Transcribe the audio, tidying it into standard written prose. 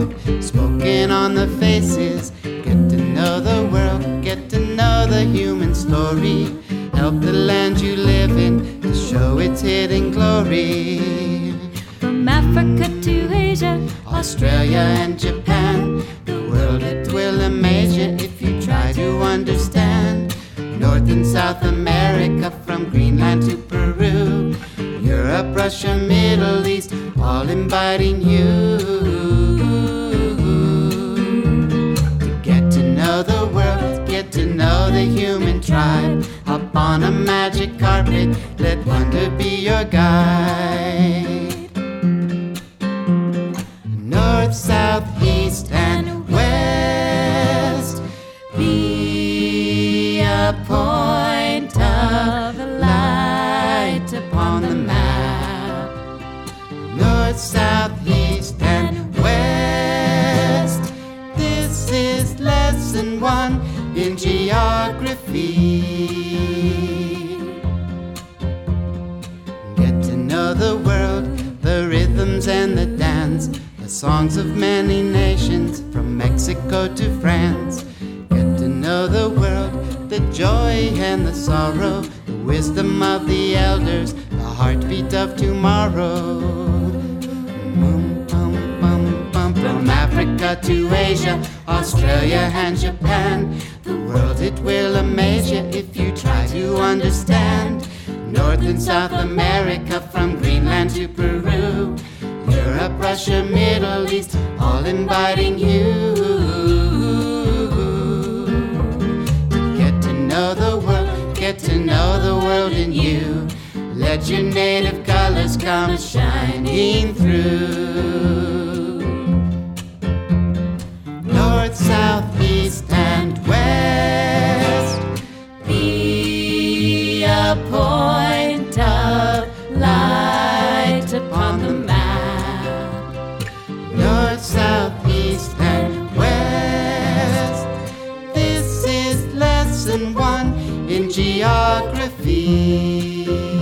spoke, spoken on the faces. Get to know the world, get to know the human story. Help the land you live in to show its hidden glory. From Africa to Asia, Australia and Japan, the world it will amaze you if you try to understand. North and South America, from Greenland to Peru, Europe, Russia, Middle East, all inviting you to get to know the world, get to know the human tribe. Hop on a magic carpet, let wonder be your guide. North, south, east, and west, be a point of light upon the map. North, south, east, and west. This is lesson 1 in geography. Get to know the world, the rhythms and the dance, the songs of many nations, from Mexico to France. Get to know the world, the joy and the sorrow, the wisdom of the elders, the heartbeat of tomorrow. Boom, bum, bum, bum. From Africa to Asia, Australia and Japan, the world it will amaze you if you try to understand. North and South America, from Greenland to Peru, Europe, Russia, Middle East, all inviting you to get to know the world, get to know the world in you. Let your native colors come shining through. North, south, east, and west, be a point of light upon the map. North, south, east, and west. This is lesson 1 in geography.